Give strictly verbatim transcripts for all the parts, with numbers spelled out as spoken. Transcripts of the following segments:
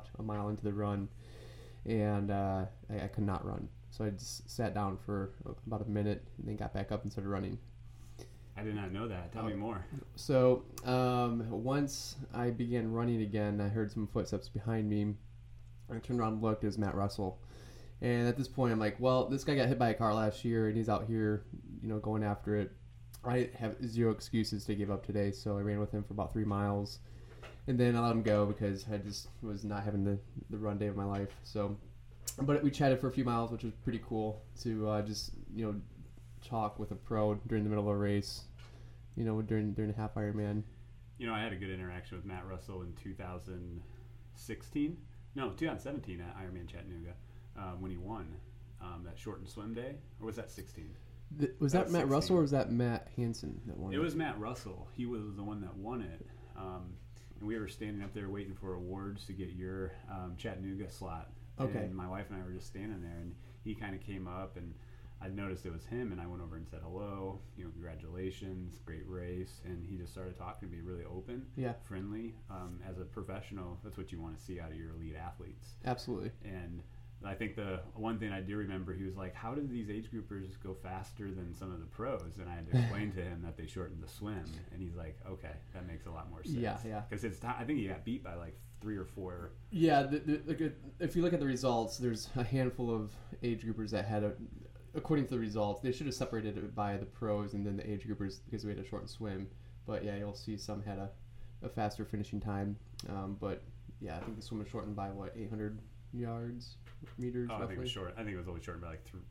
walked a mile into the run, and uh, I, I could not run. So I just sat down for about a minute and then got back up and started running. I did not know that. Tell me more. So um, once I began running again, I heard some footsteps behind me. I turned around and looked. It was Matt Russell. And at this point, I'm like, well, this guy got hit by a car last year, and he's out here, you know, going after it. I have zero excuses to give up today, so I ran with him for about three miles. And then I let him go because I just was not having the, the run day of my life. So, but we chatted for a few miles, which was pretty cool to uh, just, you know, talk with a pro during the middle of a race, you know, during during a half Ironman. You know, I had a good interaction with Matt Russell in two thousand sixteen. No, two thousand seventeen at Ironman Chattanooga um, when he won um, that short and swim day. Or was that sixteen? The, was that, that was Matt sixteen. Russell or was that Matt Hansen that won it? It was Matt Russell. He was the one that won it. Um, and we were standing up there waiting for awards to get your um, Chattanooga slot. Okay. And my wife and I were just standing there, and he kind of came up, and I noticed it was him, and I went over and said hello, you know, congratulations, great race, and he just started talking to me, really open, yeah, friendly. Um, as a professional, that's what you want to see out of your elite athletes. Absolutely. And I think the one thing I do remember, he was like, how did these age groupers go faster than some of the pros? And I had to explain to him that they shortened the swim, and he's like, okay, that makes a lot more sense. Yeah, yeah. Because it's t- I think he got beat by like three or four. Yeah, the, the, the, if you look at the results, there's a handful of age groupers that had a, according to the results, they should have separated it by the pros and then the age groupers because we had a short swim. But yeah, you'll see some had a, a faster finishing time. Um, but yeah, I think the swim was shortened by what, eight hundred yards, meters? Oh, roughly? I think it was short. I think it was only shortened by like th-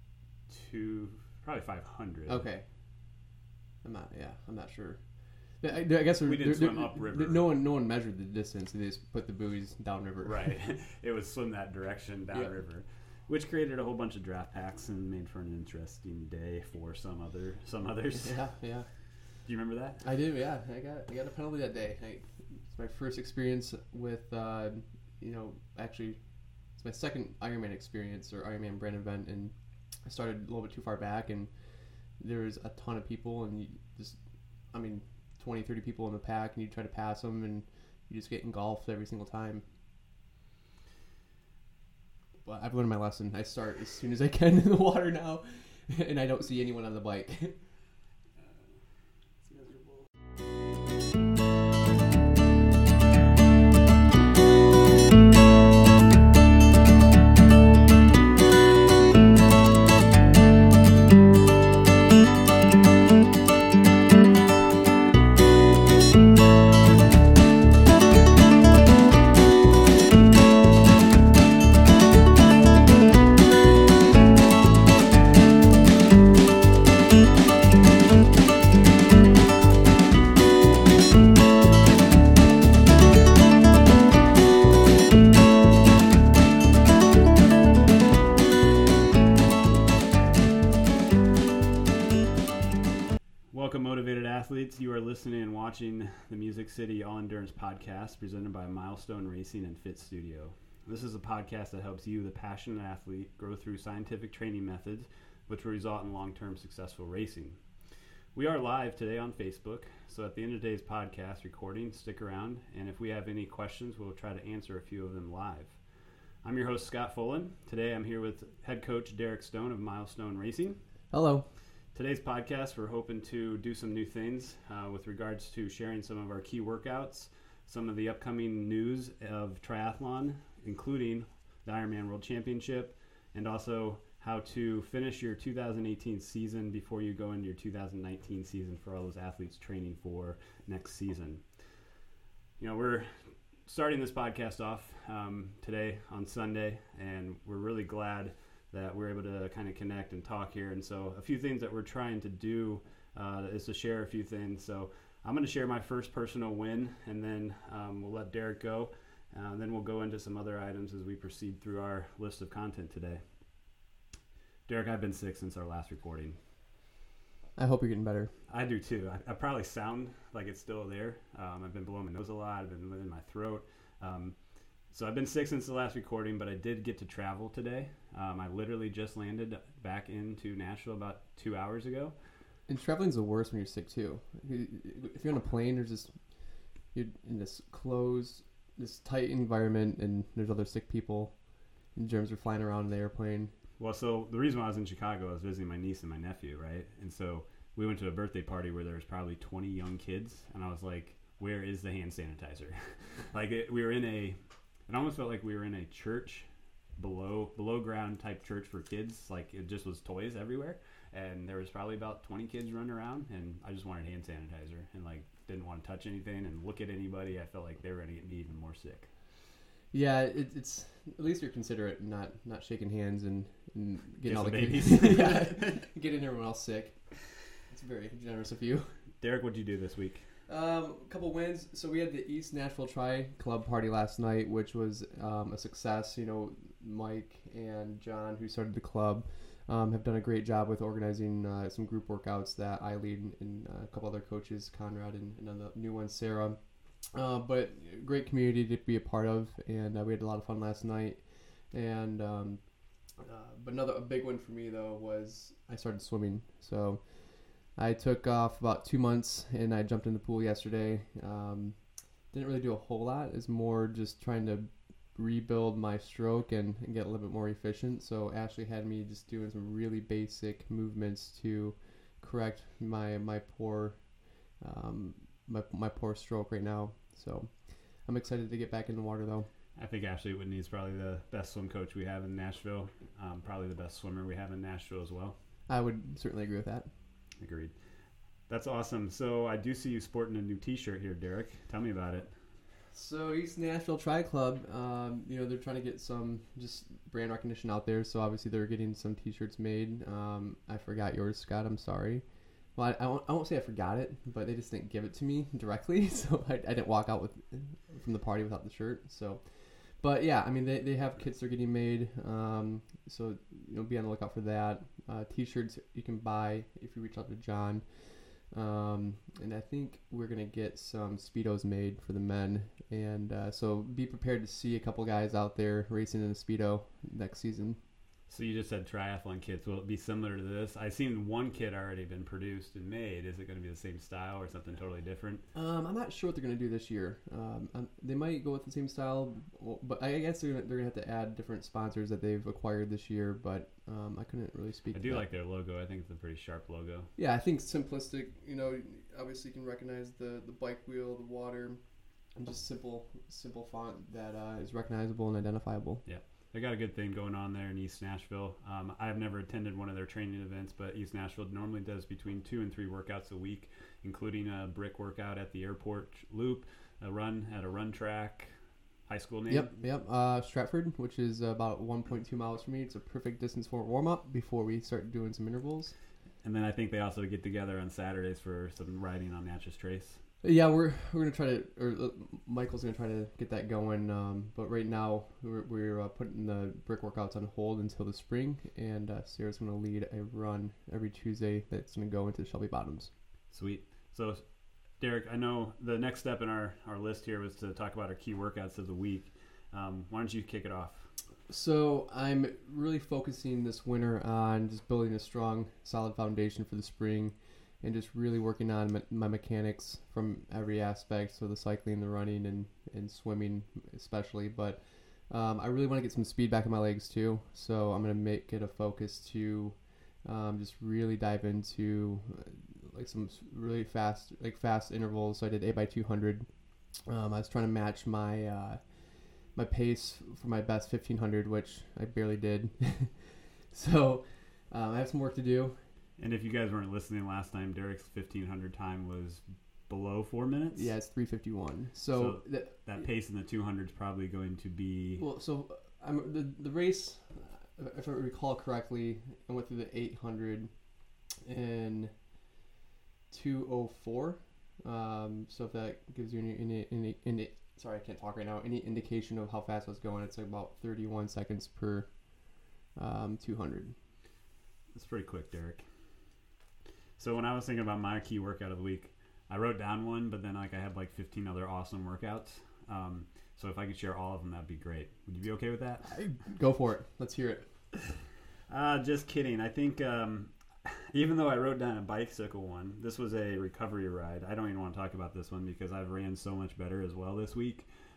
two, probably five hundred. Okay. I'm not. Yeah, I'm not sure. I, I guess we didn't there, swim there, upriver. No one, no one measured the distance. They just put the buoys downriver. Right. It was swim that direction downriver, yeah. Which created a whole bunch of draft packs and made for an interesting day for some other some others. Yeah, yeah. Do you remember that? I do. Yeah, I got I got a penalty that day. I, it's my first experience with, uh, you know, actually, it's my second Ironman experience or Ironman brand event, and I started a little bit too far back, and there was a ton of people, and you just, I mean, twenty, thirty people in the pack, and you try to pass them, and you just get engulfed every single time. But I've learned my lesson. I start as soon as I can in the water now, and I don't see anyone on the bike. You are listening and watching the Music City All Endurance Podcast presented by Milestone Racing and Fit Studio. This is a podcast that helps you, the passionate athlete, grow through scientific training methods which will result in long-term successful racing. We are live today on Facebook, so at the end of today's podcast recording, stick around, and if we have any questions, we'll try to answer a few of them live. I'm your host, Scott Fullen. Today I'm here with head coach Derek Stone of Milestone Racing. Hello. Today's podcast, we're hoping to do some new things uh, with regards to sharing some of our key workouts, some of the upcoming news of triathlon, including the Ironman World Championship, and also how to finish your two thousand eighteen season before you go into your two thousand nineteen season for all those athletes training for next season. You know, we're starting this podcast off um, today on Sunday, and we're really glad that we're able to kind of connect and talk here. And so a few things that we're trying to do uh, is to share a few things. So I'm going to share my first personal win, and then um, we'll let Derek go. Uh, and then we'll go into some other items as we proceed through our list of content today. Derek, I've been sick since our last recording. I hope you're getting better. I do too. I, I probably sound like it's still there. Um, I've been blowing my nose a lot. I've been in my throat. Um, So I've been sick since the last recording, but I did get to travel today. Um, I literally just landed back into Nashville about two hours ago. And traveling's the worst when you're sick too. If you're on a plane, there's just you're in this closed this tight environment, and there's other sick people, and germs are flying around in the airplane. Well, so the reason why I was in Chicago, I was visiting my niece and my nephew, right? And so we went to a birthday party where there was probably twenty young kids, and I was like, where is the hand sanitizer? Like, it, we were in a, it almost felt like we were in a church, below below ground type church for kids. Like, it just was toys everywhere, and there was probably about twenty kids running around, and I just wanted hand sanitizer, and like didn't want to touch anything and look at anybody. I felt like they were going to get me even more sick. Yeah, it, it's at least you're considerate, not not shaking hands and, and getting Kiss all the the kids, babies. yeah, getting everyone else sick. It's very generous of you. Derek, what'd you do this week? Um, a couple wins. So we had the East Nashville Tri Club party last night, which was um, a success. You know, Mike and John, who started the club, um, have done a great job with organizing uh, some group workouts that I lead, and uh, a couple other coaches, Conrad and another new one, Sarah. Uh, but great community to be a part of, and uh, we had a lot of fun last night. And um, uh, but another a big one for me though was I started swimming. So I took off about two months, and I jumped in the pool yesterday. Um, didn't really do a whole lot. It's more just trying to rebuild my stroke and, and get a little bit more efficient. So Ashley had me just doing some really basic movements to correct my my poor um, my my poor stroke right now. So I'm excited to get back in the water though. I think Ashley Whitney is probably the best swim coach we have in Nashville. Um, probably the best swimmer we have in Nashville as well. I would certainly agree with that. Agreed. That's awesome. So I do see you sporting a new T-shirt here, Derek. Tell me about it. So East Nashville Tri Club, um, you know, they're trying to get some just brand recognition out there. So obviously they're getting some T-shirts made. Um, I forgot yours, Scott. I'm sorry. Well, I, I, won't, I won't say I forgot it, but they just didn't give it to me directly. So I, I didn't walk out with from the party without the shirt. So, but yeah, I mean, they, they have kits they're getting made. Um, so, you know, be on the lookout for that. Uh, T-shirts you can buy if you reach out to John. Um, and I think we're going to get some Speedos made for the men. And uh, so be prepared to see a couple guys out there racing in a Speedo next season. So you just said triathlon kits. Will it be similar to this? I've seen one kit already been produced and made. Is it going to be the same style or something totally different? Um, I'm not sure what they're going to do this year. Um, um, they might go with the same style, but I guess they're going they're going to have to add different sponsors that they've acquired this year. But um, I couldn't really speak I to do that. like their logo. I think it's a pretty sharp logo. Yeah, I think simplistic. You know, obviously you can recognize the, the bike wheel, the water, and just simple simple font that uh, is recognizable and identifiable. Yeah. They got a good thing going on there in East Nashville. Um, I've never attended one of their training events, but East Nashville normally does between two and three workouts a week, including a brick workout at the airport loop, a run at a run track. High school name? Yep, yep. Uh, Stratford, which is about one point two miles from me. It's a perfect distance for a warm-up before we start doing some intervals. And then I think they also get together on Saturdays for some riding on Natchez Trace. Yeah, we're we're gonna try to, or uh, Michael's gonna try to get that going. Um, but right now we're we're uh, putting the brick workouts on hold until the spring, and uh, Sarah's gonna lead a run every Tuesday that's gonna go into Shelby Bottoms. Sweet. So, Derek, I know the next step in our, our list here was to talk about our key workouts of the week. Um, why don't you kick it off? So I'm really focusing this winter on just building a strong, solid foundation for the spring, and just really working on my, my mechanics from every aspect, so the cycling, the running, and, and swimming especially. But um, I really want to get some speed back in my legs too, so I'm going to make it a focus to um, just really dive into uh, like some really fast, like fast intervals. So I did eight by two hundred. Um, I was trying to match my uh, my pace for my best fifteen hundred, which I barely did. So um, I have some work to do. And if you guys weren't listening last time, Derek's fifteen hundred time was below four minutes. Yeah, it's three fifty-one. So, So that, that pace in the two hundred is probably going to be... well, so I'm the the race, if I recall correctly, I went through the eight hundred in two oh four. Um, so if that gives you any, any, any, any sorry, I can't talk right now. Any indication of how fast I was going? It's like about thirty-one seconds per um, two hundred. That's pretty quick, Derek. So when I was thinking about my key workout of the week, I wrote down one, but then like I had like fifteen other awesome workouts. Um, so if I could share all of them, that'd be great. Would you be okay with that? Go for it. Let's hear it. Uh, just kidding. I think um, even though I wrote down a bicycle one, this was a recovery ride. I don't even want to talk about this one because I've ran so much better as well this week.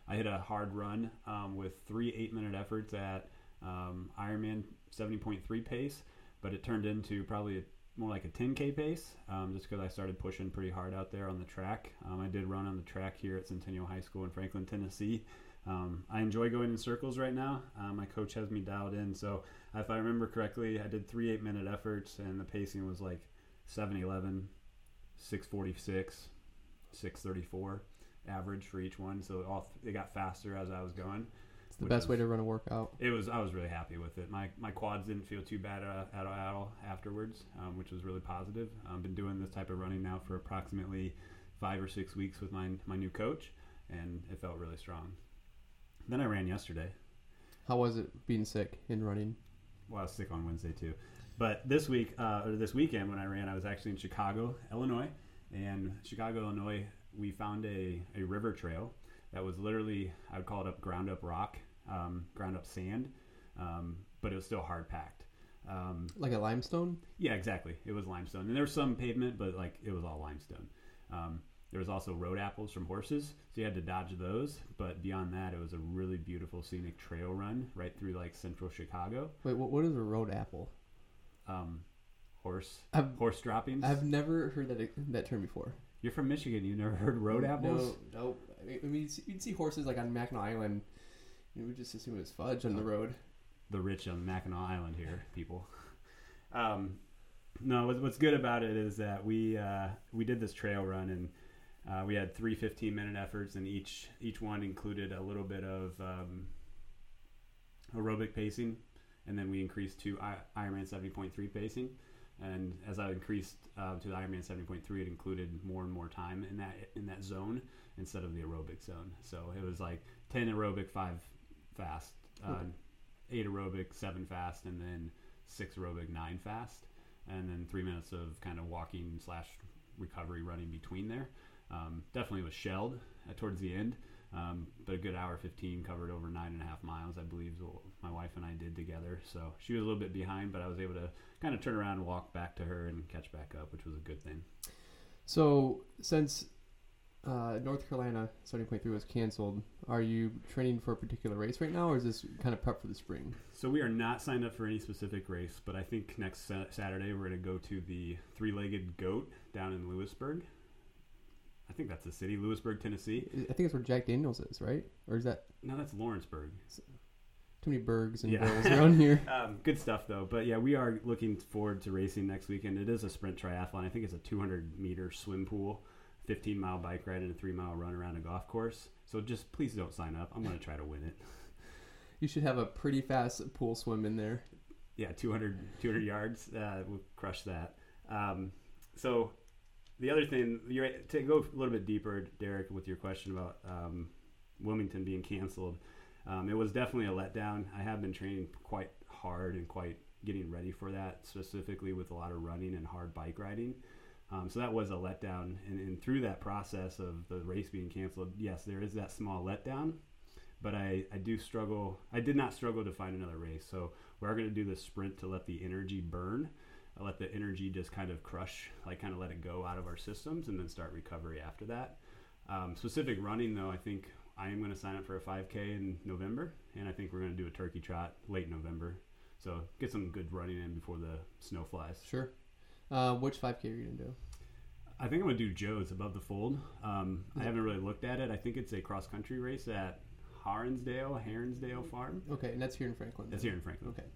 I hit a hard run um, with three eight-minute efforts at um, Ironman seventy point three pace, but it turned into probably a, more like a ten K pace um, just because I started pushing pretty hard out there on the track. Um, I did run on the track here at Centennial High School in Franklin, Tennessee. Um, I enjoy going in circles right now. Um, my coach has me dialed in, so if I remember correctly, I did three eight-minute efforts, and the pacing was like seven eleven, six forty-six, six thirty-four average for each one. So it all it got faster as I was going. It's the best was, way to run a workout. It was. I was really happy with it. My my quads didn't feel too bad uh, at, at all afterwards, um, which was really positive. I've been doing this type of running now for approximately five or six weeks with my my new coach, and it felt really strong. Then I ran yesterday. How was it being sick and running? Well, I was sick on Wednesday too. But this week, uh, or this weekend when I ran, I was actually in Chicago, Illinois. And Chicago, Illinois, we found a, a river trail that was literally, I would call it up ground up rock, um, ground up sand, um, but it was still hard packed. Um, like a limestone? Yeah, exactly. It was limestone. And there was some pavement, but like it was all limestone. Um, There was also road apples from horses, so you had to dodge those. But beyond that, it was a really beautiful scenic trail run right through like central Chicago. Wait, what, what is a road apple? Um, horse I've, horse droppings. I've never heard that that term before. You're from Michigan. You never heard road apples? No, no. I mean, you'd see, you'd see horses like on Mackinac Island. You would just assume it was fudge on the road. The rich on Mackinac Island here, people. Um, no, what's good about it is that we uh, we did this trail run and. Uh, we had three fifteen-minute efforts, and each each one included a little bit of um, aerobic pacing, and then we increased to I- Ironman seventy point three pacing. And as I increased uh, to the Ironman seventy point three, it included more and more time in that in that zone instead of the aerobic zone. So it was like ten aerobic, five fast, uh, okay. eight aerobic, seven fast, and then six aerobic, nine fast, and then three minutes of kind of walking slash recovery running between there. Um, definitely was shelled uh, towards the end, um, but a good hour fifteen covered over nine and a half miles, I believe, is what my wife and I did together. So she was a little bit behind, but I was able to kind of turn around and walk back to her and catch back up, which was a good thing. So since uh, North Carolina seventy point three was canceled, are you training for a particular race right now, or is this kind of prep for the spring? So we are not signed up for any specific race, but I think next sa- Saturday we're going to go to the Three-Legged Goat down in Lewisburg. I think that's the city, Lewisburg, Tennessee. I think it's where Jack Daniels is, right? Or is that... No, that's Lawrenceburg. Too many Bergs and yeah. Bills around here. um, good stuff, though. But, yeah, we are looking forward to racing next weekend. It is a sprint triathlon. I think it's a two hundred meter swim pool, fifteen mile bike ride, and a three mile run around a golf course. So just please don't sign up. I'm going to try to win it. You should have a pretty fast pool swim in there. Yeah, two hundred, two hundred yards. Uh, we'll crush that. Um, so... The other thing, you're, to go a little bit deeper, Derek, with your question about um, Wilmington being canceled, um, it was definitely a letdown. I have been training quite hard and quite getting ready for that, specifically with a lot of running and hard bike riding. Um, so that was a letdown. And, and through that process of the race being canceled, yes, there is that small letdown. But I, I do struggle. I did not struggle to find another race. So we're going to do the sprint to let the energy burn. I let the energy just kind of crush, like kind of let it go out of our systems and then start recovery after that. Um, specific running, though, I think I am going to sign up for a five K in November, and I think we're going to do a turkey trot late November. So get some good running in before the snow flies. Sure. Uh, which five K are you going to do? I think I'm going to do Joe's Above the Fold. Um, I haven't really looked at it. I think it's a cross-country race at Harnsdale, Heronsdale Farm. Okay, and that's here in Franklin. That's here in Franklin. Okay.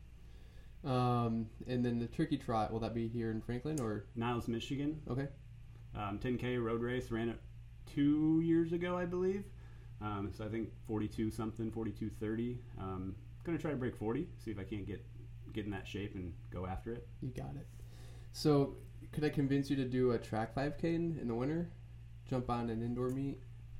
Um, and then the turkey trot, will that be here in Franklin or? Niles, Michigan. Okay. Um, ten K road race, ran it two years ago, I believe. Um, so I think forty-two something, forty-two thirty. Um, going to try to break forty, see if I can't get, get in that shape and go after it. You got it. So could I convince you to do a track five K in, in the winter? Jump on an indoor meet?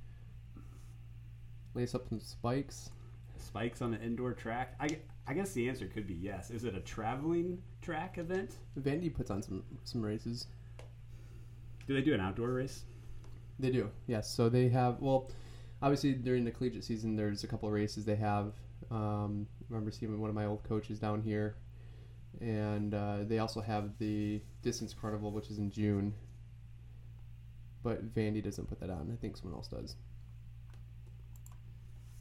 Lace up some spikes? Spikes on the indoor track? I, I guess the answer could be yes. Is it a traveling track event? Vandy puts on some, some races. Do they do an outdoor race? They do, yes. So they have, well, obviously during the collegiate season, there's a couple of races they have. Um, I remember seeing one of my old coaches down here. And uh, they also have the Distance Carnival, which is in June. But Vandy doesn't put that on. I think someone else does.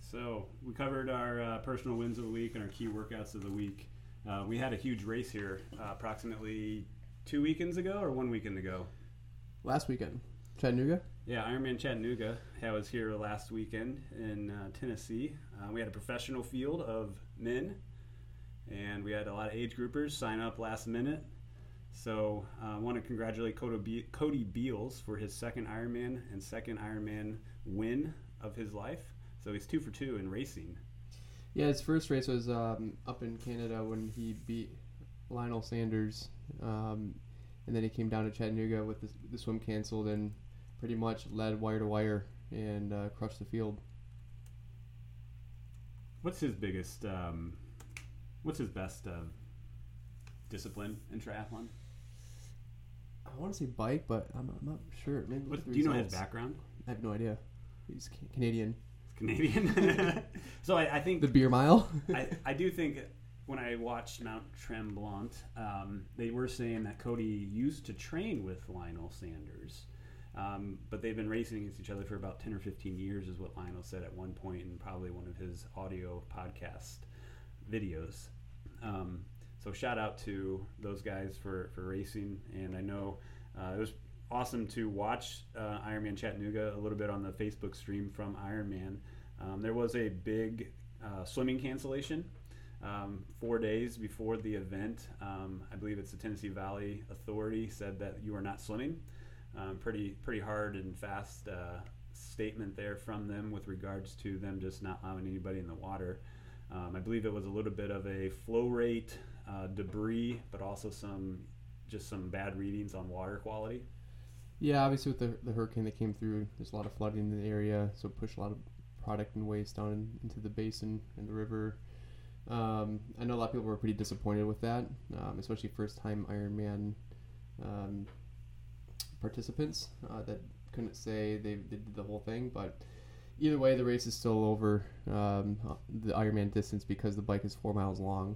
So we covered our uh, personal wins of the week and our key workouts of the week. Uh, we had a huge race here uh, approximately two weekends ago or one weekend ago. Last weekend, Chattanooga. Yeah, Ironman Chattanooga. I was here last weekend in uh, Tennessee. Uh, we had a professional field of men, and we had a lot of age groupers sign up last minute. So I uh, want to congratulate Cody, Be- Cody Beals for his second Ironman and second Ironman win of his life. So he's two for two in racing. Yeah, his first race was um, up in Canada when he beat Lionel Sanders. Um, and then he came down to Chattanooga with the, the swim canceled and pretty much led wire to wire and uh, crushed the field. What's his biggest, um, what's his best uh, discipline in triathlon? I want to say bike, but I'm, I'm not sure. Maybe what, do you know his background? I have no idea. He's ca- Canadian. Canadian. So I, I think... The beer mile? I, I do think when I watched Mount Tremblant, um, they were saying that Cody used to train with Lionel Sanders. Um, but they've been racing against each other for about ten or fifteen years is what Lionel said at one point in probably one of his audio podcast videos. Um, so shout out to those guys for, for racing. And I know uh, it was awesome to watch uh, Ironman Chattanooga a little bit on the Facebook stream from Ironman. Um, there was a big uh, swimming cancellation um, four days before the event. Um, I believe it's the Tennessee Valley Authority said that you are not swimming. Um, pretty pretty hard and fast uh, statement there from them with regards to them just not allowing anybody in the water. Um, I believe it was a little bit of a flow rate, uh, debris, but also some just some bad readings on water quality. Yeah, obviously with the, the hurricane that came through, there's a lot of flooding in the area, so it pushed a lot of product and waste down in, into the basin and the river. Um, I know a lot of people were pretty disappointed with that, um, especially first-time Ironman um, participants uh, that couldn't say they, they did the whole thing, but either way, the race is still over um, the Ironman distance because the bike is four miles long.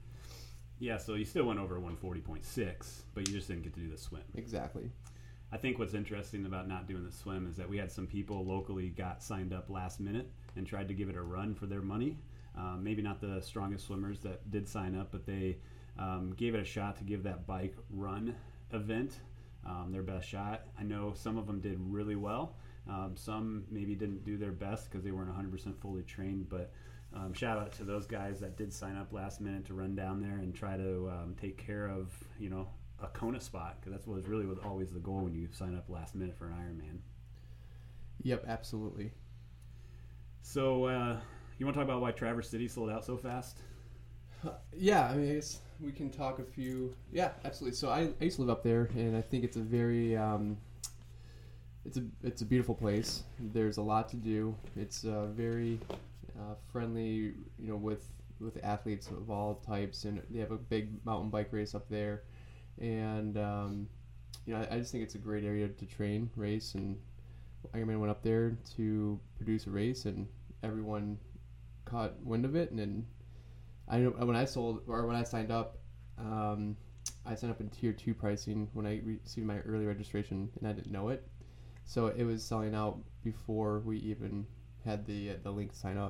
Yeah, so you still went over one forty point six, but you just didn't get to do the swim. Exactly. I think what's interesting about not doing the swim is that we had some people locally got signed up last minute and tried to give it a run for their money. Um, maybe not the strongest swimmers that did sign up, but they um, gave it a shot to give that bike run event um, their best shot. I know some of them did really well. Um, some maybe didn't do their best because they weren't one hundred percent fully trained, but um, shout out to those guys that did sign up last minute to run down there and try to um, take care of, you know, a Kona spot, because that's what was really was always the goal when you sign up last minute for an Ironman. Yep, absolutely. So uh, you want to talk about why Traverse City sold out so fast? Uh, yeah, I mean, I guess we can talk a few. Yeah, absolutely. So I, I used to live up there, and I think it's a very um, it's a it's a beautiful place. There's a lot to do. It's uh, very uh, friendly, you know, with with athletes of all types, and they have a big mountain bike race up there. And um, you know, I, I just think it's a great area to train, race, and Ironman went up there to produce a race, and everyone caught wind of it. And then I know when I sold or when I signed up, um, I signed up in tier two pricing when I received my early registration, and I didn't know it, so it was selling out before we even had the uh, the link to sign up.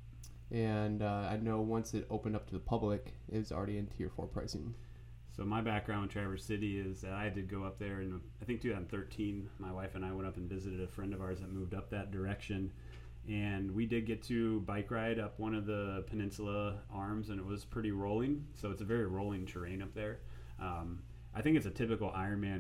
And uh, I know once it opened up to the public, it was already in tier four pricing. So my background in Traverse City is that I did go up there in, I think, two thousand thirteen. My wife and I went up and visited a friend of ours that moved up that direction. And we did get to bike ride up one of the peninsula arms, and it was pretty rolling. So it's a very rolling terrain up there. Um, I think it's a typical Ironman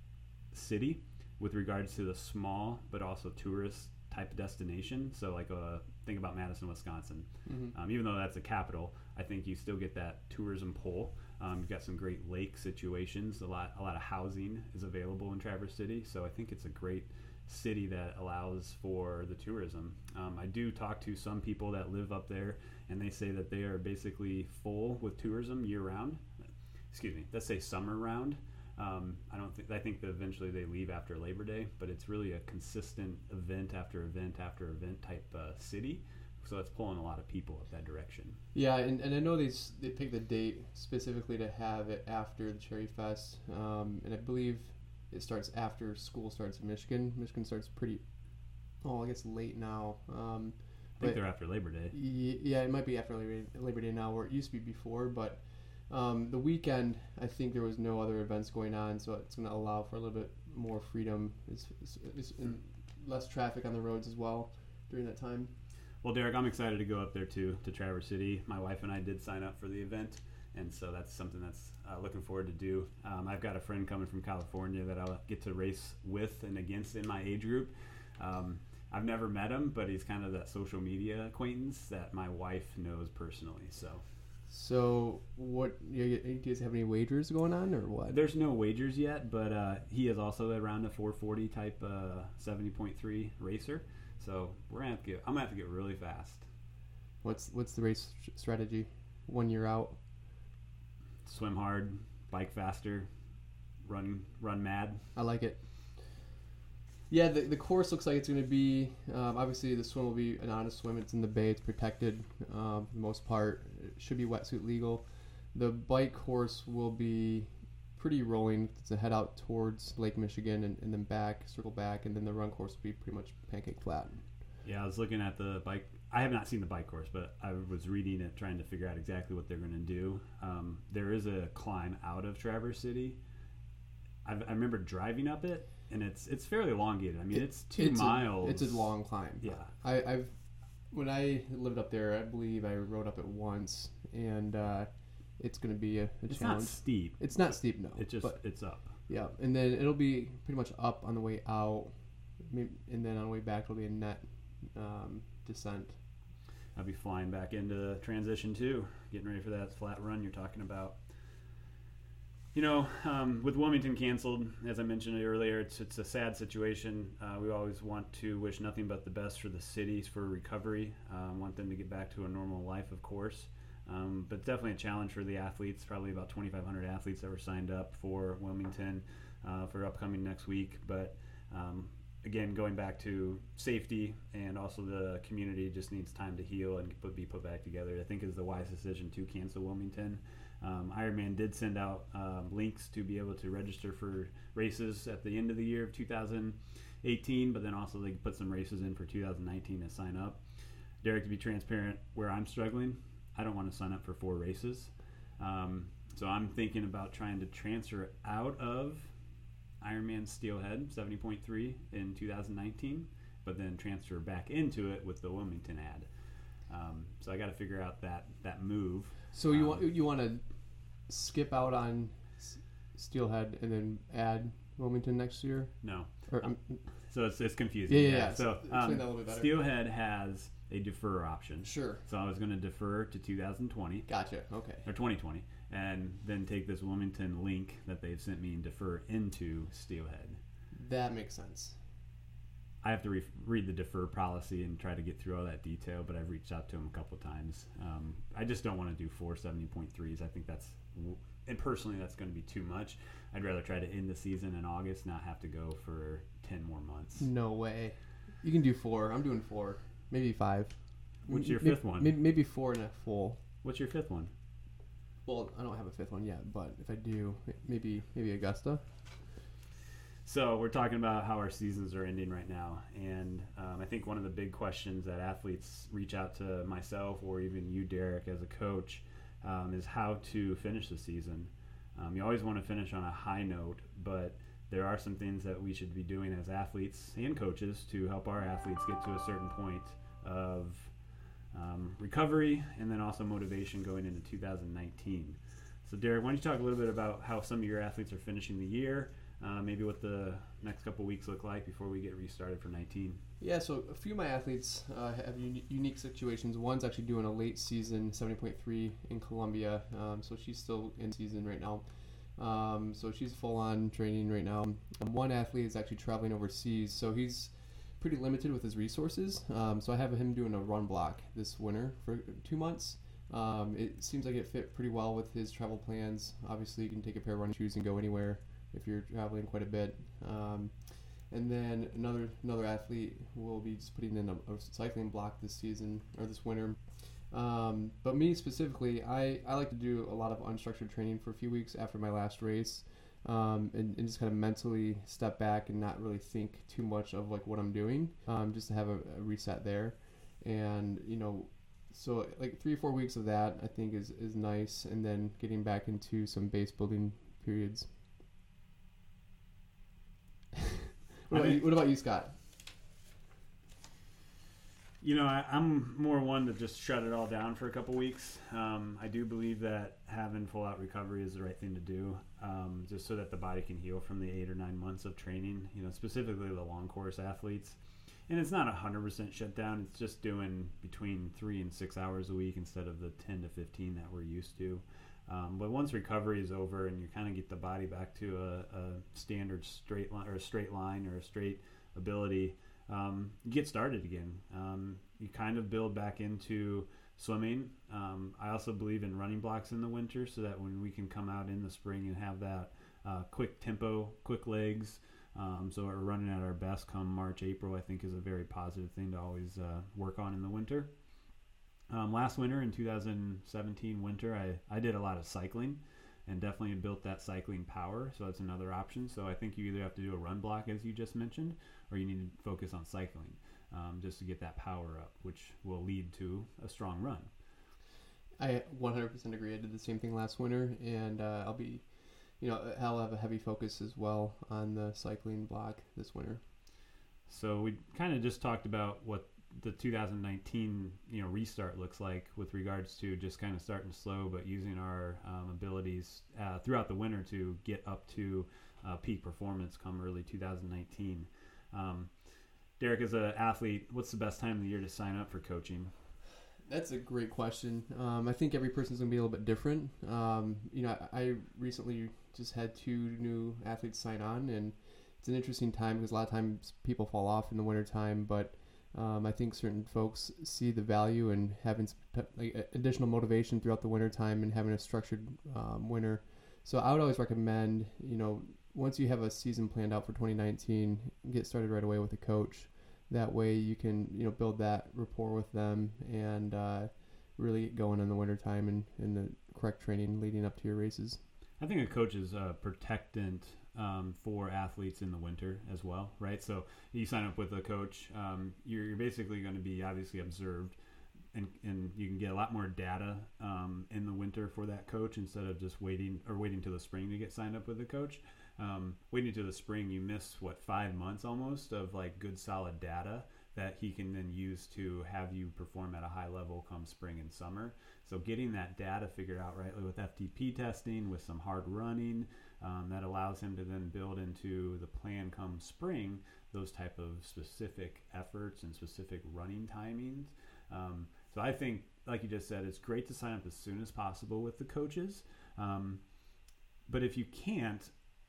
city with regards to the small but also tourist type destination. So like a, think about Madison, Wisconsin. Mm-hmm. Um, even though that's a capital, I think you still get that tourism pull. Um, you've got some great lake situations. A lot, a lot of housing is available in Traverse City, so I think it's a great city that allows for the tourism. Um, I do talk to some people that live up there, and they say that they are basically full with tourism year round. Excuse me, let's say summer round. Um, I don't think I think that eventually they leave after Labor Day, but it's really a consistent event after event after event type uh, city. So it's pulling a lot of people up that direction. Yeah, and, and I know they they picked the date specifically to have it after the Cherry Fest, um, and I believe it starts after school starts in Michigan. Michigan starts pretty, oh, I guess late now. Um, I think But- they're after Labor Day. Y- Yeah, it might be after Labor Day, Labor Day now, where it used to be before. But um, the weekend, I think there was no other events going on, so it's going to allow for a little bit more freedom, it's, it's, it's, and less traffic on the roads as well during that time. Well, Derek, I'm excited to go up there too, to Traverse City. My wife and I did sign up for the event, and so that's something that's uh, looking forward to do. Um, I've got a friend coming from California that I'll get to race with and against in my age group. Um, I've never met him, but he's kind of that social media acquaintance that my wife knows personally. So So, what you, you do you guys have any wagers going on, or what? there's no wagers yet, but uh, he is also around a four forty type uh, seventy point three racer. So we're gonna have to get. I'm gonna have to get really fast. What's what's the race strategy? One year out. Swim hard, bike faster, run run mad. I like it. Yeah, the, the course looks like it's going to be, um, obviously the swim will be an honest swim. It's in the bay. It's protected um, for the most part. It should be wetsuit legal. The bike course will be pretty rolling. It's a head out towards Lake Michigan and, and then back, circle back, and then the run course will be pretty much pancake flat. Yeah, I was looking at the bike. I have not seen the bike course, but I was reading it, trying to figure out exactly what they're going to do. Um, there is a climb out of Traverse City. I've, I remember driving up it, and it's it's fairly elongated. I mean, It- it's two it's miles. A, it's a long climb. Yeah. I, I've when I lived up there, I believe I rode up it once, and uh, it's going to be a, a It's challenge. not steep. It's not steep, no. It just but it's up. yeah, and then it'll be pretty much up on the way out, maybe, and then on the way back it'll be a net um, descent. I'll be flying back into transition too, getting ready for that flat run you're talking about. You know, um, with Wilmington canceled, as I mentioned earlier, it's it's a sad situation. Uh, we always want to wish nothing but the best for the cities for recovery. Um, want them to get back to a normal life, of course. Um, but definitely a challenge for the athletes. Probably about twenty-five hundred athletes that were signed up for Wilmington uh, for upcoming next week. But um, again, going back to safety and also the community just needs time to heal and put, be put back together. I think is the wise decision to cancel Wilmington. Um, Ironman did send out um, links to be able to register for races at the end of the year of two thousand eighteen, but then also they put some races in for two thousand nineteen to sign up. Derek, to be transparent, where I'm struggling, I don't want to sign up for four races. Um, so I'm thinking about trying to transfer out of Ironman Steelhead seventy point three in two thousand nineteen, but then transfer back into it with the Wilmington ad. Um, so I got to figure out that, that move. So you Um, want you want to skip out on S- Steelhead and then add Wilmington next year? No. Or, um, So it's, it's confusing. Yeah, yeah, yeah. So Explain um, that a little bit better. Steelhead has a defer option. sure. So I was going to defer to two thousand twenty Gotcha. Okay. or twenty twenty and then take this Wilmington link that they've sent me and defer into Steelhead. That makes sense. I have to re- read the defer policy and try to get through all that detail, but I've reached out to them a couple times. Um, I just don't want to do four seventy point threes. I think that's, and personally, that's going to be too much. I'd rather try to end the season in August, not have to go for ten more months. No way. You can do four. I'm doing four. Maybe five. What's your Maybe- fifth one? Maybe, maybe four and a full. What's your fifth one? Well, I don't have a fifth one yet, but if I do, maybe maybe Augusta. So we're talking about how our seasons are ending right now, and um, I think one of the big questions that athletes reach out to myself or even you, Derek, as a coach, um, is how to finish the season. Um, you always want to finish on a high note, but there are some things that we should be doing as athletes and coaches to help our athletes get to a certain point of um, recovery and then also motivation going into two thousand nineteen. So Derek, why don't you talk a little bit about how some of your athletes are finishing the year, uh, maybe what the next couple weeks look like before we get restarted for nineteen. Yeah, so a few of my athletes uh, have uni- unique situations. One's actually doing a late season seventy point three in Columbia, um, so she's still in season right now. Um, so she's full on training right now. Um, one athlete is actually traveling overseas, so he's pretty limited with his resources. Um, so I have him doing a run block this winter for two months. Um, it seems like it fit pretty well with his travel plans. Obviously, you can take a pair of running shoes and go anywhere if you're traveling quite a bit. Um, and then another another athlete will be just putting in a, a cycling block this season or this winter. Um, but me specifically, I, I like to do a lot of unstructured training for a few weeks after my last race, um, and, and just kind of mentally step back and not really think too much of like what I'm doing, um, just to have a, a reset there. and you know, so like three or four weeks of that I think is is nice, and then getting back into some base building periods. what, about you, what about you, Scott? You know, I, I'm more one to just shut it all down for a couple weeks. Um, I do believe that having full-out recovery is the right thing to do, um, just so that the body can heal from the eight or nine months of training, you know, specifically the long course athletes. And it's not one hundred percent shut down. It's just doing between three and six hours a week instead of the ten to fifteen that we're used to. Um, but once recovery is over and you kind of get the body back to a, a standard straight line or a straight line or a straight ability, Um, you get started again. Um, you kind of build back into swimming. Um, I also believe in running blocks in the winter so that when we can come out in the spring and have that uh, quick tempo, quick legs, um, so we're running at our best come March, April, I think is a very positive thing to always uh, work on in the winter. Um, last winter in two thousand seventeen winter, I, I did a lot of cycling and definitely built that cycling power. So that's another option. So I think you either have to do a run block, as you just mentioned, or you need to focus on cycling um, just to get that power up, which will lead to a strong run. I one hundred percent agree. I did the same thing last winter, and uh, I'll be, you know, I'll have a heavy focus as well on the cycling block this winter. So we kind of just talked about what the two thousand nineteen, you know, restart looks like with regards to just kind of starting slow, but using our um, abilities uh, throughout the winter to get up to uh, peak performance come early two thousand nineteen. Um, Derek, as an athlete, what's the best time of the year to sign up for coaching? That's a great question. Um, I think every person's going to be a little bit different. Um, you know, I, I recently just had two new athletes sign on, and it's an interesting time because a lot of times people fall off in the wintertime, but um, I think certain folks see the value in having some, like, additional motivation throughout the wintertime and having a structured um, winter. So I would always recommend, you know, once you have a season planned out for twenty nineteen, get started right away with a coach. That way you can, you know, build that rapport with them and uh, really get going in the wintertime and, and the correct training leading up to your races. I think a coach is a protectant um, for athletes in the winter as well, right? So you sign up with a coach, um, you're, you're basically going to be obviously observed, and, and you can get a lot more data um, in the winter for that coach instead of just waiting or waiting till the spring to get signed up with a coach. Um, waiting to the spring, you miss what five months almost of like good solid data that he can then use to have you perform at a high level come spring and summer. So getting that data figured out rightly with F T P testing, with some hard running, um, that allows him to then build into the plan come spring those type of specific efforts and specific running timings. Um, so I think, like you just said, it's great to sign up as soon as possible with the coaches. Um, but if you can't,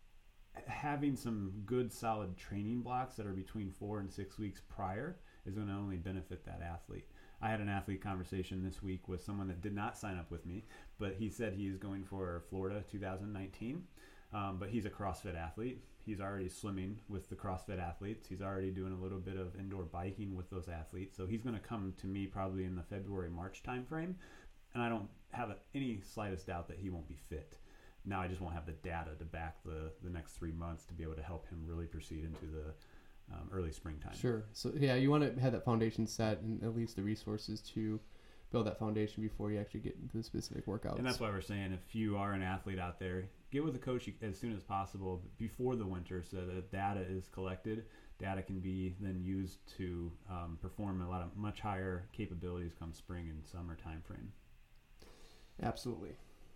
having some good solid training blocks that are between four and six weeks prior is going to only benefit that athlete. I had an athlete conversation this week with someone that did not sign up with me, but he said he is going for Florida two thousand nineteen, um, but he's a CrossFit athlete. He's already swimming with the CrossFit athletes. He's already doing a little bit of indoor biking with those athletes. So he's going to come to me probably in the February, March timeframe, and I don't have any slightest doubt that he won't be fit. Now I just won't have the data to back the, the next three months to be able to help him really proceed into the um, early springtime. Sure. So, yeah, you want to have that foundation set and at least the resources to build that foundation before you actually get into the specific workouts. And that's why we're saying if you are an athlete out there, get with a coach as soon as possible before the winter so that data is collected. Data can be then used to um, perform a lot of much higher capabilities come spring and summer time frame. Absolutely.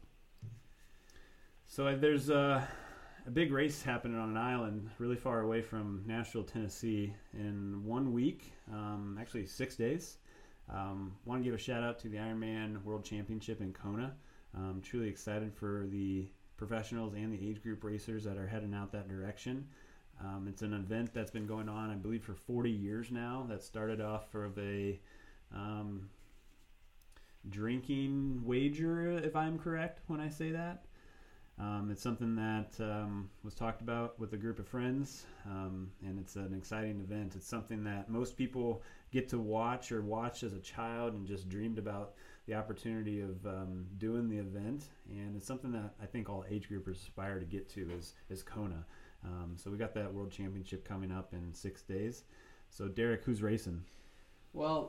So there's a, a big race happening on an island really far away from Nashville, Tennessee in one week, um, actually six days. Um, want to give a shout out to the Ironman World Championship in Kona. Um, truly excited for the professionals and the age group racers that are heading out that direction. Um, it's an event that's been going on, I believe, for forty years now. That started off of a um, drinking wager, if I'm correct when I say that. Um, it's something that um, was talked about with a group of friends, um, and it's an exciting event. It's something that most people get to watch or watched as a child and just dreamed about the opportunity of um, doing the event, and it's something that I think all age groupers aspire to get to is, is Kona. Um, so we got that World Championship coming up in six days. So Derek, who's racing? Well,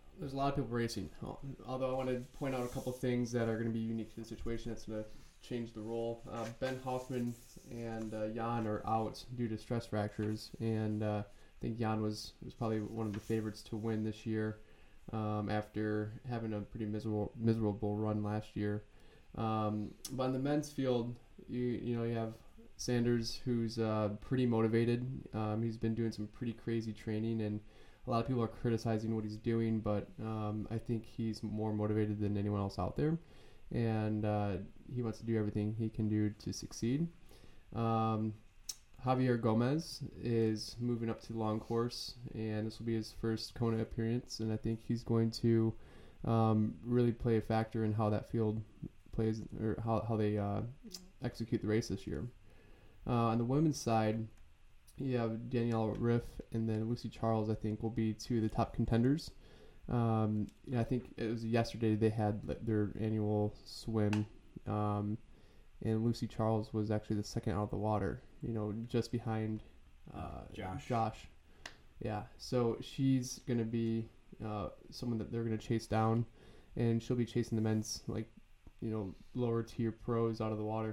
there's a lot of people racing. Although I want to point out a couple things that are going to be unique to the situation that's going to change the role. Uh, Ben Hoffman and uh, Jan are out due to stress fractures, and uh, I think Jan was, was probably one of the favorites to win this year um, after having a pretty miserable miserable run last year. Um, but in the men's field, you you know you have Sanders, who's uh, pretty motivated. Um, he's been doing some pretty crazy training, and a lot of people are criticizing what he's doing, but um, I think he's more motivated than anyone else out there, and uh, he wants to do everything he can do to succeed. Um, Javier Gomez is moving up to the long course, and this will be his first Kona appearance, and I think he's going to um, really play a factor in how that field plays, or how, how they uh, execute the race this year. Uh, on the women's side, you have Danielle Riff and then Lucy Charles, I think, will be two of the top contenders. Um, you know, I think it was yesterday they had their annual swim, um, and Lucy Charles was actually the second out of the water, you know, just behind uh, Josh. Josh. Yeah, so she's going to be uh, someone that they're going to chase down, and she'll be chasing the men's, like, you know, lower tier pros out of the water.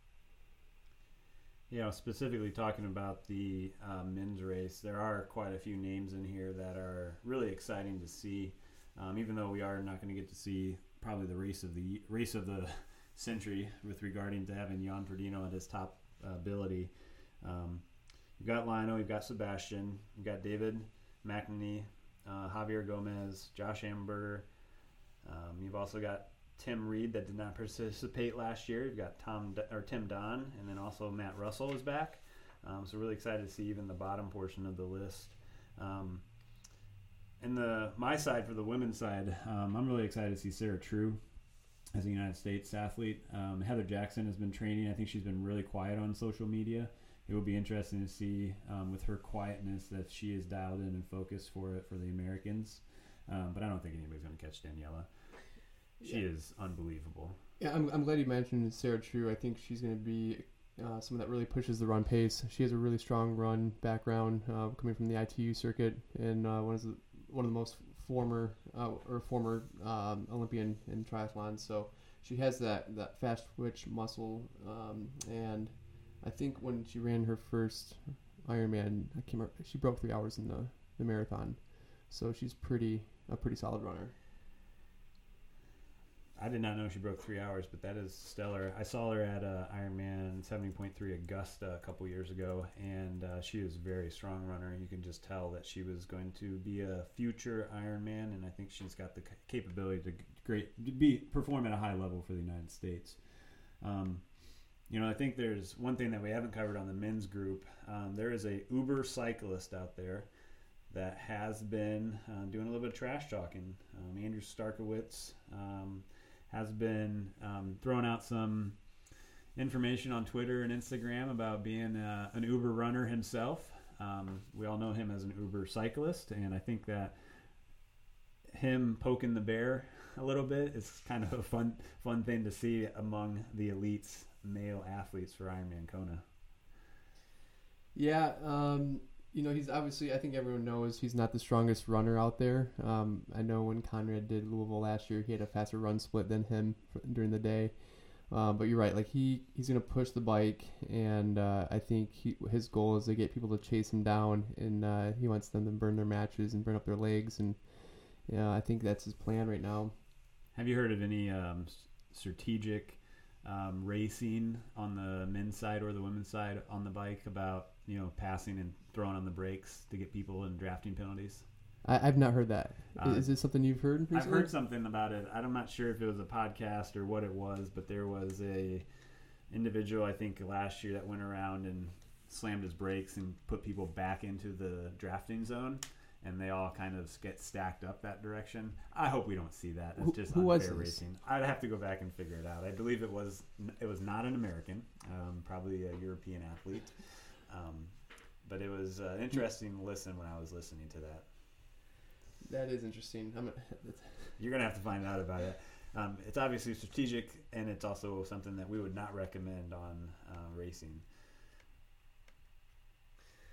You know, specifically talking about the uh, men's race, there are quite a few names in here that are really exciting to see. Um, even though we are not going to get to see probably the race of the race of the century with regarding to having Jan Frodeno at his top uh, ability. Um, you've got Lionel, you've got Sebastian, you've got David McNamee, uh, Javier Gomez, Josh Amberger. Um, you've also got Tim Reed that did not participate last year. You've got Tom or Tim Don, and then also Matt Russell is back. Um, so really excited to see even the bottom portion of the list. Um, and the my side for the women's side, um, I'm really excited to see Sarah True as a United States athlete. Um, Heather Jackson has been training. I think she's been really quiet on social media. It will be interesting to see um, with her quietness that she is dialed in and focused for it for the Americans. Um, but I don't think anybody's going to catch Daniela. She yeah. is unbelievable. Yeah, I'm, I'm glad you mentioned Sarah True. I think she's going to be uh, someone that really pushes the run pace. She has a really strong run background uh, coming from the I T U circuit, and uh, one of the one of the most former uh, or former um, Olympian in triathlon. So she has that, that fast twitch muscle, um, and I think when she ran her first Ironman, I can't remember, she broke three hours in the, the marathon. So she's pretty a pretty solid runner. I did not know she broke three hours, but that is stellar. I saw her at uh, Ironman seventy point three Augusta a couple years ago, and uh, she is a very strong runner. You can just tell that she was going to be a future Ironman, and I think she's got the capability to great to be perform at a high level for the United States. Um, you know, I think there's one thing that we haven't covered on the men's group. Um, there is a Uber cyclist out there that has been uh, doing a little bit of trash talking. Um, Andrew Starkowitz um, has been um, throwing out some information on Twitter and Instagram about being uh, an Uber runner himself. Um, we all know him as an Uber cyclist, and I think that him poking the bear a little bit is kind of a fun fun thing to see among the elites male athletes for Ironman Kona. Yeah, um, you know, he's obviously, I think everyone knows he's not the strongest runner out there. Um, I know when Conrad did Louisville last year, he had a faster run split than him for, during the day. Uh, but you're right, like he, he's going to push the bike, and uh, I think he, his goal is to get people to chase him down, and uh, he wants them to burn their matches and burn up their legs, and yeah, I think that's his plan right now. Have you heard of any um, strategic um, racing on the men's side or the women's side on the bike about, you know, passing and throwing on the brakes to get people in drafting penalties? I, I've not heard that. Uh, Is this something you've heard recently? I've heard something about it. I'm not sure if it was a podcast or what it was, but there was a individual, I think, last year that went around and slammed his brakes and put people back into the drafting zone, and they all kind of get stacked up that direction. I hope we don't see that. It's who, just who unfair was this? racing. I'd have to go back and figure it out. I believe it was it was not an American, um, probably a European athlete. Um, but it was uh, interesting to listen when I was listening to that. That is interesting. I'm, You're going to have to find out about it. Um, it's obviously strategic, and it's also something that we would not recommend on uh, racing.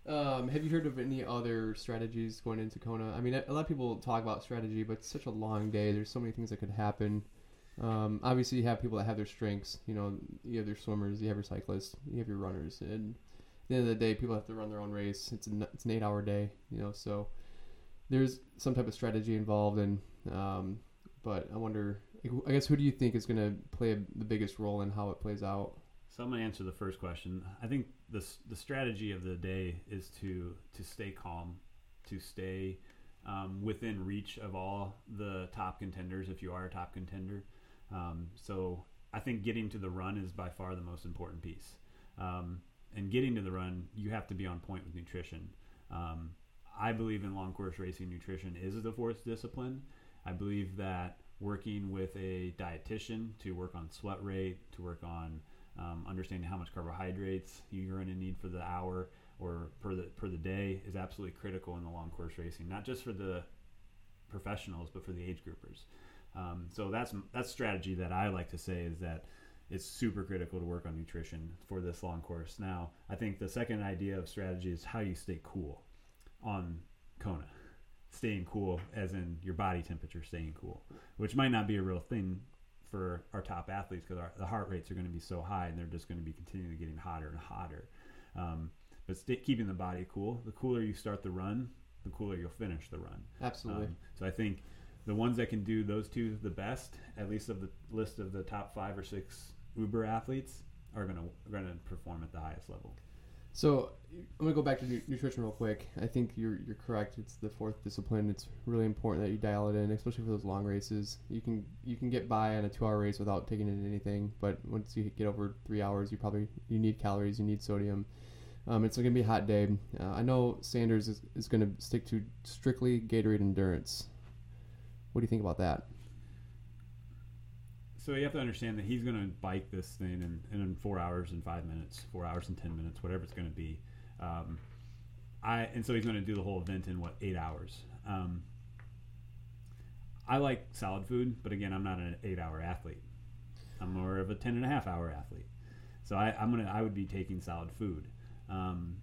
Um, have you heard of any other strategies going into Kona? I mean, a lot of people talk about strategy, but it's such a long day. There's so many things that could happen. Um, obviously, you have people that have their strengths. You know, you have your swimmers, you have your cyclists, you have your runners, and at the end of the day, people have to run their own race. It's an it's an eight hour day. You know, so there's some type of strategy involved, and um, but I wonder. I guess who do you think is going to play a, the biggest role in how it plays out? So I'm going to answer the first question. I think the the strategy of the day is to to stay calm, to stay um, within reach of all the top contenders if you are a top contender. Um, so I think getting to the run is by far the most important piece. Um, and getting to the run, you have to be on point with nutrition. Um, I believe in long course racing, nutrition is the fourth discipline. I believe that working with a dietitian to work on sweat rate, to work on um, understanding how much carbohydrates you're going to need for the hour or per the per the day is absolutely critical in the long course racing, not just for the professionals, but for the age groupers. Um, so that's that's strategy that I like to say is that it's super critical to work on nutrition for this long course. Now, I think the second idea of strategy is how you stay cool on Kona. Staying cool as in your body temperature staying cool, which might not be a real thing for our top athletes because the heart rates are going to be so high and they're just going to be continually getting hotter and hotter. Um, but stay, keeping the body cool, the cooler you start the run, the cooler you'll finish the run. Absolutely. Um, so I think the ones that can do those two the best, at least of the list of the top five or six Uber athletes, are going to going to perform at the highest level. So I'm gonna go back to nu- nutrition real quick. I think you're you're correct. It's the fourth discipline. It's really important that you dial it in, especially for those long races. You can you can get by on a two hour race without taking in anything, but once you get over three hours, you probably you need calories, you need sodium. Um, it's gonna be a hot day. Uh, I know Sanders is, is gonna stick to strictly Gatorade endurance. What do you think about that? So you have to understand that he's going to bike this thing in, in four hours and five minutes, four hours and ten minutes, whatever it's going to be. Um, I and so he's going to do the whole event in what eight hours. Um, I like solid food, but again, I'm not an eight-hour athlete. I'm more of a ten and a half hour athlete. So I, I'm gonna I would be taking solid food. Um,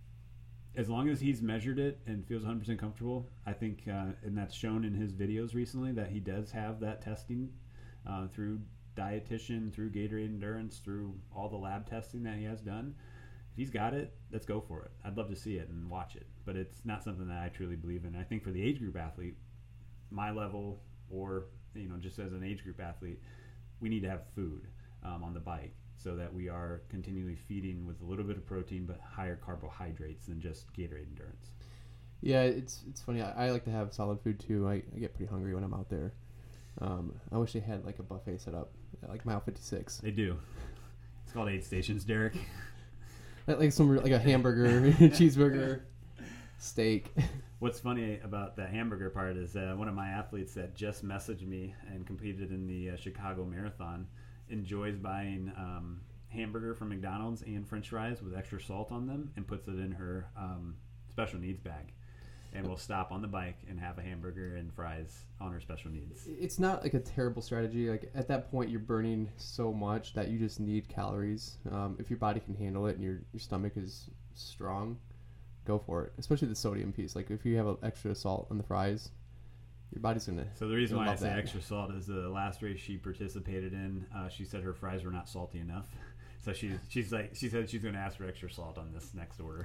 as long as he's measured it and feels one hundred percent comfortable, I think, uh, and that's shown in his videos recently that he does have that testing. Uh, through dietitian, through Gatorade Endurance, through all the lab testing that he has done. If he's got it, let's go for it. I'd love to see it and watch it, but it's not something that I truly believe in. I think for the age group athlete, my level, or you know, just as an age group athlete, we need to have food um, on the bike so that we are continually feeding with a little bit of protein but higher carbohydrates than just Gatorade Endurance. Yeah, it's it's funny. I, I like to have solid food too. I, I get pretty hungry when I'm out there. Um, I wish they had like a buffet set up, like Mile fifty-six. They do. It's called Aid Stations, Derek. like, like some like a hamburger, cheeseburger, steak. What's funny about the hamburger part is uh, one of my athletes that just messaged me and competed in the uh, Chicago Marathon enjoys buying um, hamburger from McDonald's and French fries with extra salt on them and puts it in her um, special needs bag. And we'll stop on the bike and have a hamburger and fries on her special needs. It's not like a terrible strategy. Like at that point, you're burning so much that you just need calories. Um, if your body can handle it and your, your stomach is strong, go for it. Especially the sodium piece. Like if you have extra salt on the fries, your body's gonna. So the reason why I say that. extra salt is the last race she participated in. Uh, she said her fries were not salty enough, so she she's like she said she's gonna ask for extra salt on this next order.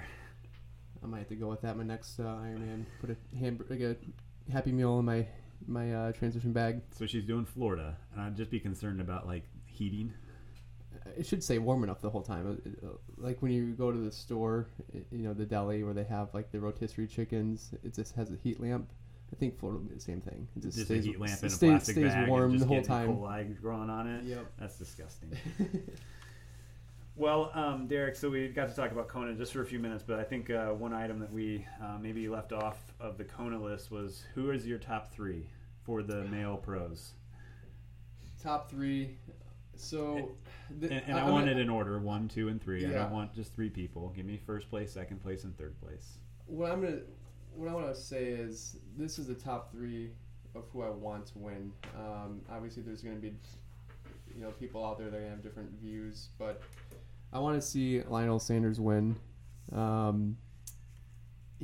I might have to go with that. My next uh, Ironman, put a hamburger, a Happy Meal in my my uh, transition bag. So she's doing Florida, and I'd just be concerned about like heating. It should stay warm enough the whole time. It, it, like when you go to the store, it, you know, the deli where they have like the rotisserie chickens, it just has a heat lamp. I think Florida will be the same thing. It just, Just stays, a heat lamp in a stays, plastic stays bag warm and just the whole getting time. E. coli growing on it. Yep. That's disgusting. Well, um, Derek, so we got to talk about Kona just for a few minutes, but I think uh, one item that we uh, maybe left off of the Kona list was who is your top three for the male pros? Top three. So, and, the, and I, I'm want gonna, it in order, one, two, and three. I Yeah. don't want just three people. Give me first place, second place, and third place. What I'm gonna, what I want to say is this is the top three of who I want to win. Um, obviously, there's gonna be, you know, people out there that have different views, but I want to see Lionel Sanders win. Um,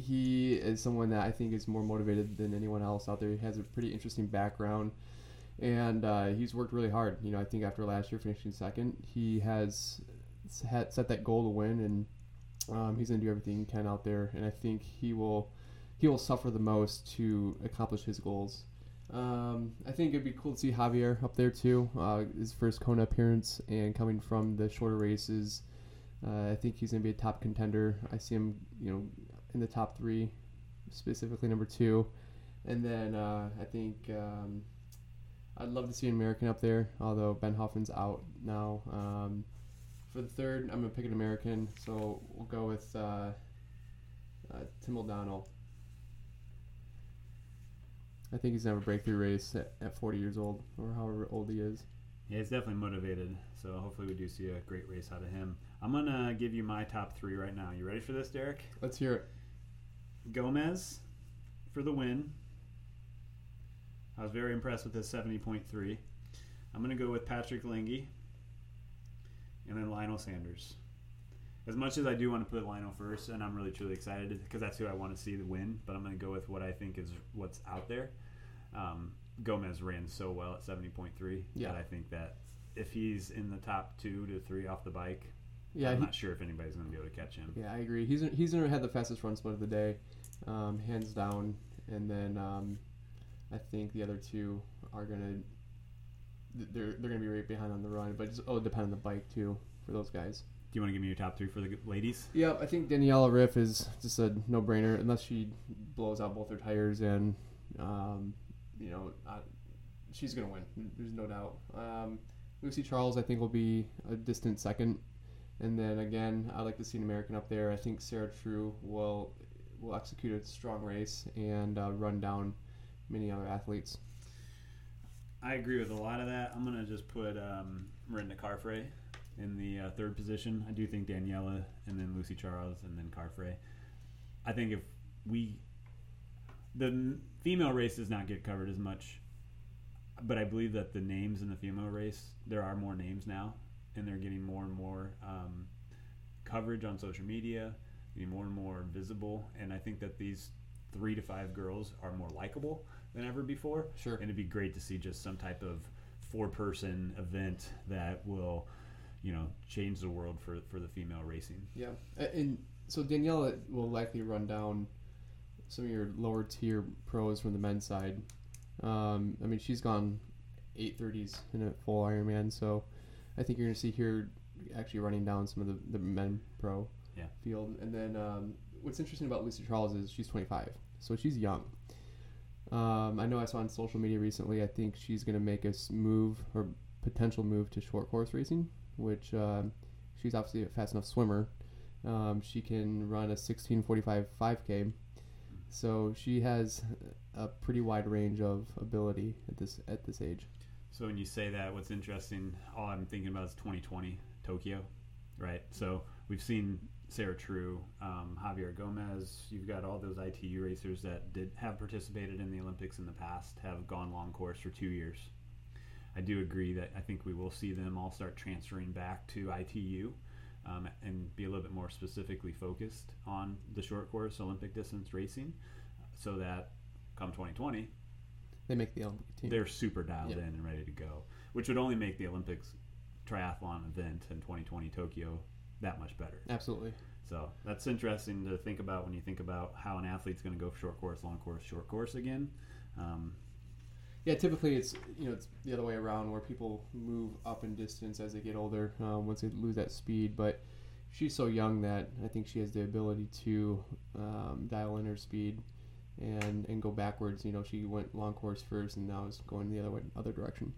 he is someone that I think is more motivated than anyone else out there. He has a pretty interesting background, and uh, he's worked really hard. You know, I think after last year finishing second, he has had set that goal to win, and um, he's going to do everything he can out there. And I think he will he will suffer the most to accomplish his goals. Um, I think it'd be cool to see Javier up there too. Uh, his first Kona appearance, and coming from the shorter races, uh, I think he's going to be a top contender. I see him, you know, in the top three, specifically number two. And then uh, I think um, I'd love to see an American up there, although Ben Hoffman's out now. Um, for the third, I'm going to pick an American, so we'll go with uh, uh, Tim O'Donnell. I think he's going to have a breakthrough race at, at forty years old, or however old he is. Yeah, he's definitely motivated, so hopefully we do see a great race out of him. I'm going to give you my top three right now. You ready for this, Derek? Let's hear it. Gomez for the win. I was very impressed with his seventy point three. I'm going to go with Patrick Lengi, and then Lionel Sanders. As much as I do want to put Lionel first, and I'm really truly excited because that's who I want to see the win, but I'm going to go with what I think is what's out there. Um, Gomez ran so well at seventy point three yeah. that I think that if he's in the top two to three off the bike, yeah, I'm he, not sure if anybody's going to be able to catch him. Yeah, I agree. He's he's going to have the fastest run split of the day, um, hands down. And then um, I think the other two are going to they're they're going to be right behind on the run, but it's, oh, depend on the bike too for those guys. Do you want to give me your top three for the ladies? Yeah, I think Daniela Riff is just a no-brainer unless she blows out both her tires, and um, you know uh, she's going to win. There's no doubt. Um, Lucy Charles, I think, will be a distant second, and then again, I'd like to see an American up there. I think Sarah True will will execute a strong race and uh, run down many other athletes. I agree with a lot of that. I'm going to just put um, Miranda Carfrae in the uh, third position. I do think Daniela, and then Lucy Charles, and then Carfrae. I think if we... The female race does not get covered as much, but I believe that the names in the female race, there are more names now, and they're getting more and more um, coverage on social media, getting more and more visible, and I think that these three to five girls are more likable than ever before. Sure. And it'd be great to see just some type of four-person event that will, you know, change the world for, for the female racing. Yeah, and so Daniela will likely run down some of your lower tier pros from the men's side. Um, I mean, she's gone eight thirties in a full Ironman, so I think you're going to see her actually running down some of the, the men pro yeah. field. And then um, what's interesting about Lucy Charles is she's twenty-five, so she's young. Um, I know I saw on social media recently, I think she's going to make a move or potential move to short course racing, which um, she's obviously a fast enough swimmer. Um, she can run a sixteen forty-five five K, so she has a pretty wide range of ability at this at this age. So when you say that, what's interesting, all I'm thinking about is twenty twenty Tokyo, right? So we've seen Sarah True, um, Javier Gomez. You've got all those I T U racers that did have participated in the Olympics in the past, have gone long course for two years. I do agree that I think we will see them all start transferring back to I T U um, and be a little bit more specifically focused on the short course Olympic distance racing, so that come twenty twenty, they make the Olympic team. They're super dialed yep. in and ready to go, which would only make the Olympics triathlon event in twenty twenty Tokyo that much better. Absolutely. So that's interesting to think about when you think about how an athlete's going to go short course, long course, short course again. Um, Yeah, typically it's you know it's the other way around where people move up in distance as they get older um, once they lose that speed. But she's so young that I think she has the ability to um, dial in her speed and and go backwards. You know, she went long course first and now is going the other way, other direction.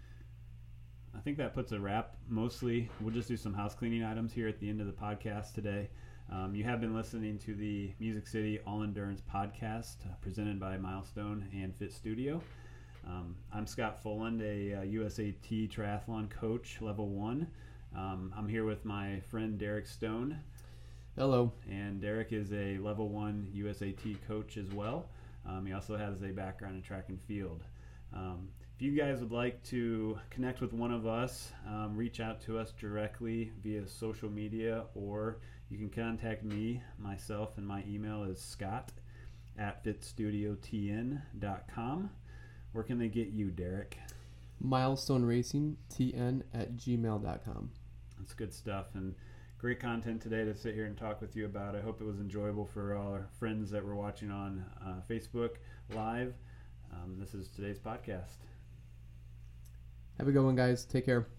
I think that puts a wrap. Mostly, we'll just do some house cleaning items here at the end of the podcast today. Um, you have been listening to the Music City All Endurance podcast uh, presented by Milestone and Fit Studio. Um, I'm Scott Foland, a uh, U S A T triathlon coach, level one. Um, I'm here with my friend Derek Stone. Hello. And Derek is a level one U S A T coach as well. Um, he also has a background in track and field. Um, If you guys would like to connect with one of us, um, reach out to us directly via social media, or you can contact me, myself, and my email is scott at fit studio t n dot com. Where can they get you, Derek? Milestone Racing T N at gmail dot com. That's good stuff, and great content today to sit here and talk with you about. I hope it was enjoyable for all our friends that were watching on uh, Facebook Live. Um, this is today's podcast. Have a good one, guys. Take care.